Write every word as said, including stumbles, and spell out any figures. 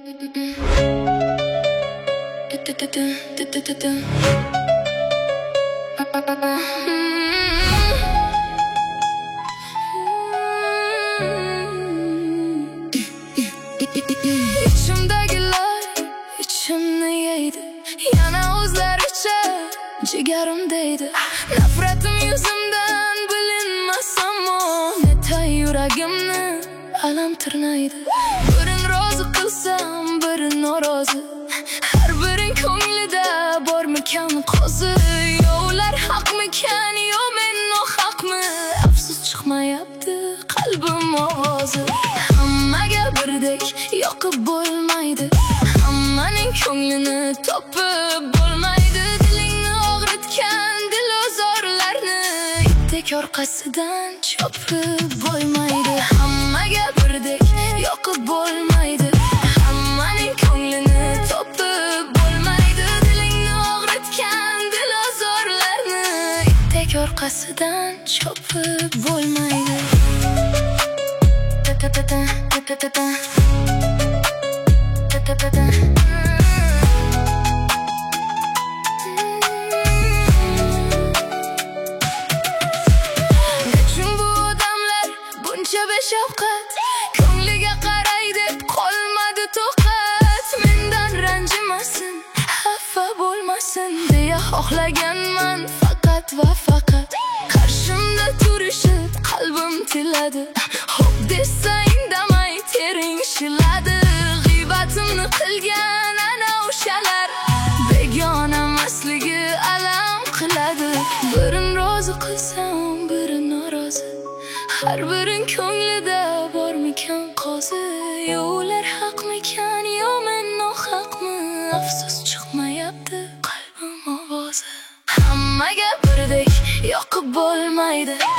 İçimdegiler içimni yeydi, yana o'zlaricha jigarimdaydi. Nafratim yuzimdan bilinmasammo, netay yuragimni alam tirnaydi. Birin rozi qilsam, birin norozi, har biring ko'nglida bormikan qozi. Yo ular haqmikan, yo men nohaqmi? Afsus chiqmayapti qalbim ovozi. Hammaga birdek yoqib bo'lmaydi, hammaning ko'nglini topib bo'lmaydi. Dilingni og'ritgan dilozorlarni itdek orqasidan chopib bo'lmaydi. Hammaga birdek yoqib bo'lmaydi, hammaning ko'nglini topib bo'lmaydi. Dilingni og'ritgan dilozorlarni itdek orqasidan chopib bo'lmaydi. Nechun bu odamlar buncha beshafqat, ko'ngliga qaray deb qolmadi toqat. Mendan ranjimasin, xafa bo'lmasin deya xohlaganman faqat va faqat. Qarshimda turishib qalbim tiladi, xo'p desa indamay tering shiladi. G'iybatimni qilgan ana o'shalar begona emasligi alam qiladi. Birin rozi qilsam, birin norozi, har biring ko'nglida bormikan qozi. Yo ular haqmikan, yo men nohaqmi? Afsus chiqmayapti qalbim ovozi. Hammaga birdek yoqib bo'lmaydi,